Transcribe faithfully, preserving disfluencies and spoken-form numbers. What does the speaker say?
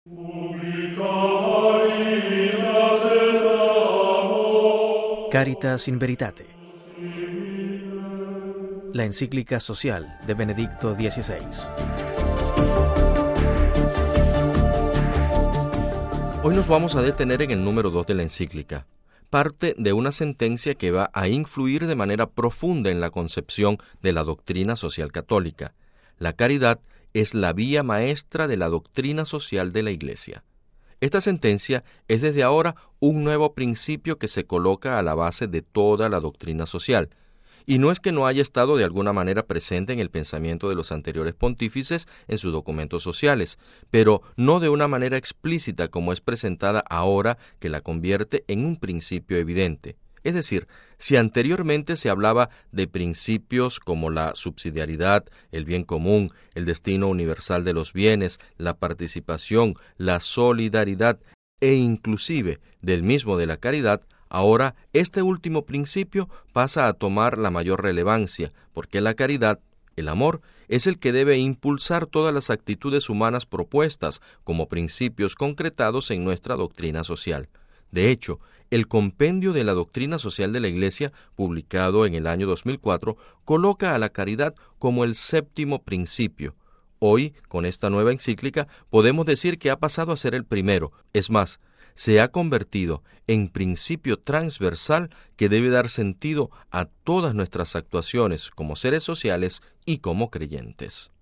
Caritas in Veritate, la encíclica social de Benedicto dieciséis. Hoy nos vamos a detener en el número dos de la encíclica, parte de una sentencia que va a influir de manera profunda en la concepción de la doctrina social católica. La caridad es la vía maestra de la doctrina social de la Iglesia. Esta sentencia es desde ahora un nuevo principio que se coloca a la base de toda la doctrina social. Y no es que no haya estado de alguna manera presente en el pensamiento de los anteriores pontífices en sus documentos sociales, pero no de una manera explícita como es presentada ahora, que la convierte en un principio evidente. Es decir, si anteriormente se hablaba de principios como la subsidiariedad, el bien común, el destino universal de los bienes, la participación, la solidaridad e inclusive del mismo de la caridad, ahora este último principio pasa a tomar la mayor relevancia, porque la caridad, el amor, es el que debe impulsar todas las actitudes humanas propuestas como principios concretados en nuestra doctrina social. De hecho, el Compendio de la Doctrina Social de la Iglesia, publicado en el año dos mil cuatro, coloca a la caridad como el séptimo principio. Hoy, con esta nueva encíclica, podemos decir que ha pasado a ser el primero. Es más, se ha convertido en principio transversal que debe dar sentido a todas nuestras actuaciones como seres sociales y como creyentes.